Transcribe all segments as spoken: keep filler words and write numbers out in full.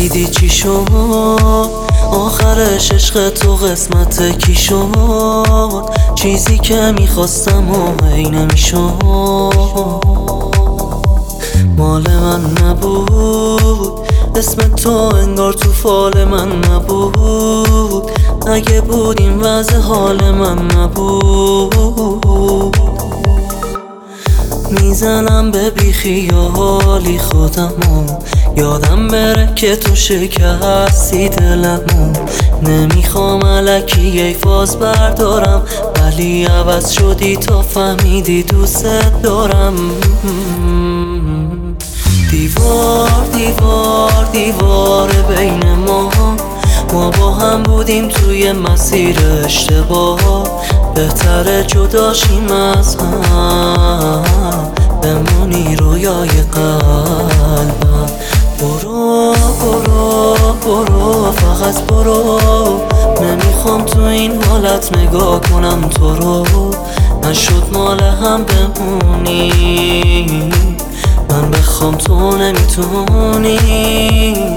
دیدی چی شد آخرش، عشق تو قسمت کی شد؟ چیزی که میخواستم و هی نمیشد، مال من نبود، اسم تو انگار تو فال من نبود، اگه بود این وضع حال من نبود. میزنم به بیخیالی خودمو، یادم بره که تو شکستی دلمو. نمیخوام الکی ای فاز بردارم، ولی عوض شدی تا فهمیدی دوست دارم. دیوار دیوار دیوار بین ما، ما با هم بودیم توی مسیر اشتباه، بهتره جداشیم از هم، بمونی رویای قلبم. برو برو برو فقط برو، نمیخوام تو این حالت نگاه کنم تو رو. نشد مال هم بمونی، من بخوام تو نمیتونی.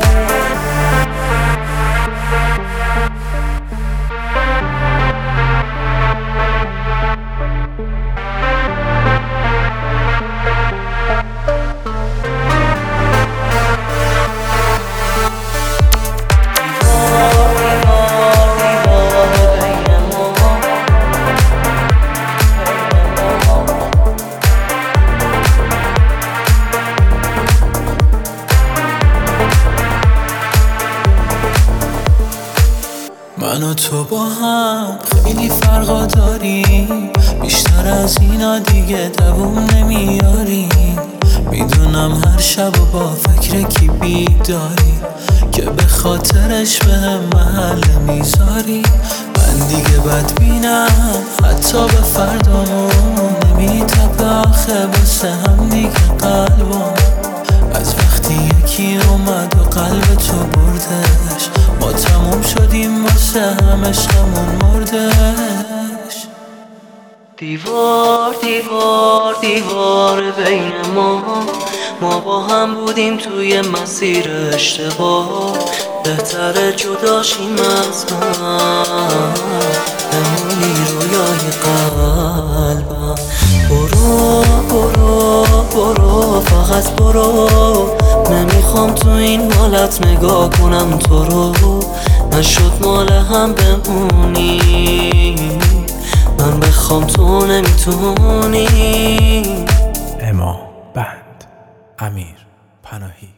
من و تو با هم خیلی فرقا داریم، بیشتر از اینا دیگه دووم نمیاریم. میدونم هر شب و با فکر کی بیداری، که به خاطرش به هم محل میذاری. من دیگه بدبینم حتی به فردامون، نمیتپه آخه واسه هم دیگه قلبم. از وقتی یکی اومد و قلب تو بردش، ما تموم شدیم واسه هم، عشقمون مردش. دیوار دیوار دیوار بین ما، ما با هم بودیم توی مسیر اشتباه، بهتره جداشیم از هم، بمونی رویای قلبم. برو برو برو فقط برو، نمیخوام تو این حالت نگاه کنم تو رو. نشد مال هم بمونی، من بخوام تو نمیتونی. اما بند، امیر پناهی.